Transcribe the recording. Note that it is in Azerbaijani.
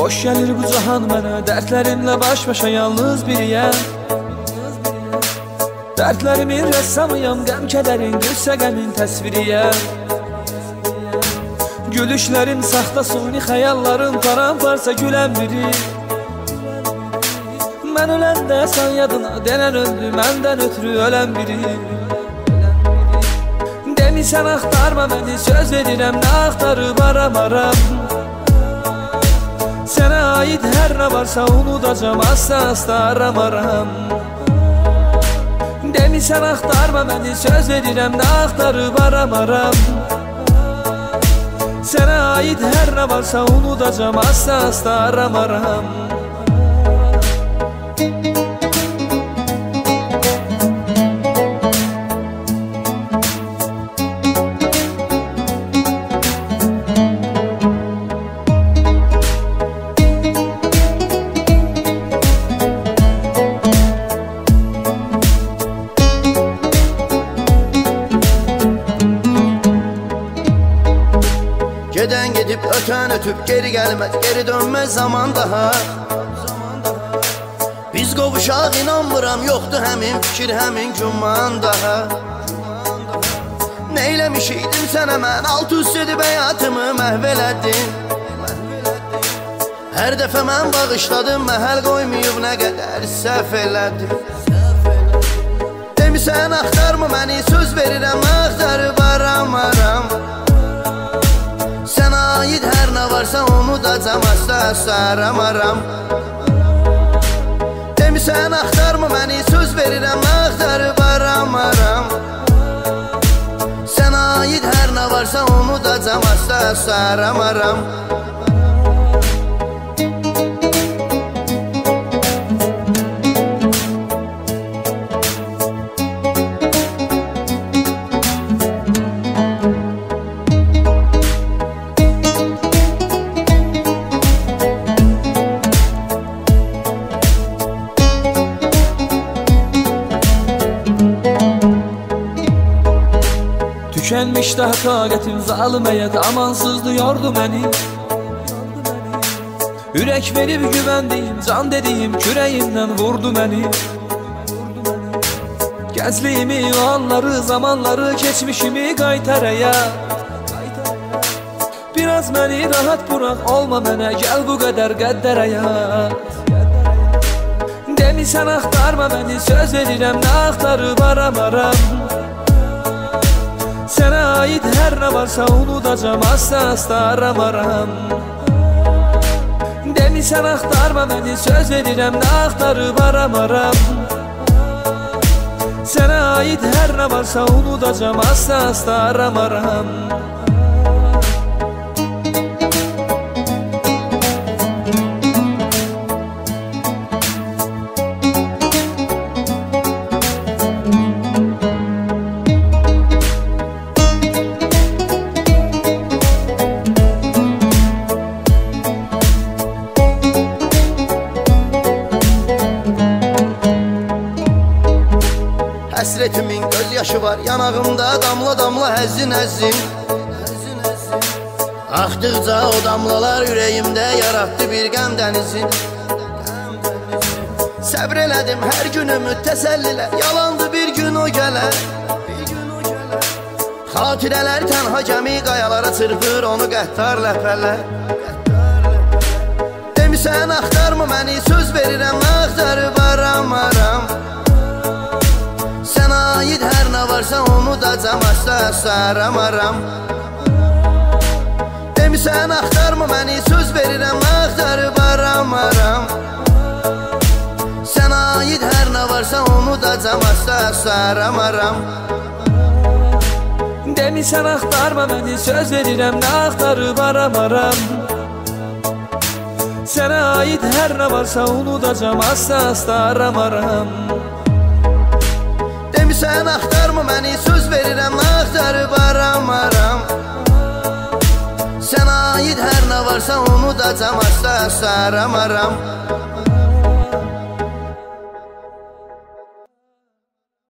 Xoş gəlir bu cahan mənə, dərdlərimlə baş-başa yalnız biriyəm. Dərdlərimin rəssamıyam, qəm-kədərin, qüssə-qəmin təsviriyəm. Gülüşlərim saxta, suni xəyallarım paramparça gülən biri. Mən öləndə sən yadına, denən öldü məndən ötürü ölən biri. Demisən axtarma məni, söz verirəm, nə axtarıb aramaram. Sənə aid hər nə varsa unudacam, asla aramaram. Demisən axtarma məni, söz verirəm, nə axtarıb aramaram. Sənə aid hər nə varsa unudacam, asla aramaram. Gedən gedib, ötən ötüb, geri gəlməz, geri dönməz zaman daha. Biz qovuşaq, inanmıram, yoxdur həmin fikir, həmin güman daha. Neyləmişiydim sənə mən, alt-üst edib həyatımı məhv elədin. Hər dəfə mən bağışladım, məhəl qoymayıb, nə qədər səhv elədim. Demisən axtarma məni, söz verirəm, axtarıb aramaram. Sənə aid hər nə varsa unudacam, asla aramaram. Demisən axtarma məni, söz verirəm, axtarıb aramaram. Sənə aid hər nə varsa unudacam, asla aramaram. Tükənmiş daha taqətim, zalım həyat amansızdı, yordu məni. Ürək verib güvəndiyim, can dediyim, kürəyimdən vurdu məni. Gəncliyimi, o anları, zamanları, keçmişimi qaytar həyat. Biraz məni rahat bıraq, olma mənə, gəl bu qədər qəddər həyat. Demisən axtarma məni, söz verirəm, nə axtarıb aramaram. Sənə aid hər nə varsa unudacam, asla aramaram. Demisən axtarma məni, söz verirəm, nə axtarıb aramaram. Sənə aid hər nə varsa unudacam, asla aramaram. Həsretimin göz yaşı var, yanağımda damla damla həzzin həzzin. Axdıqca o damlalar ürəyimdə yaratdı bir qəm dənizin. Səbr elədim hər günümü təsəllilər, yalandı bir gün o gələr. Xatirələr tənha gəmi qayalara çırpır onu qəhtar ləpələr. Demisən axtarma məni, söz verirəm, axtarıb aramaram. Sənə aid hər nə varsa unudacam, asla aramaram. Demisən axtarma məni, söz verirəm, axtarıb aramaram. Sənə aid hər nə varsa unudacam, asla aramaram. Demisən axtarma məni, söz verirəm, nə axtarıb aramaram. Sənə aid hər nə varsa unudacam, asla aramaram. Demisən axtarma məni, söz verirəm, axtarıb aramaram. Sənə aid hər nə varsa unudacam, asla aramaram.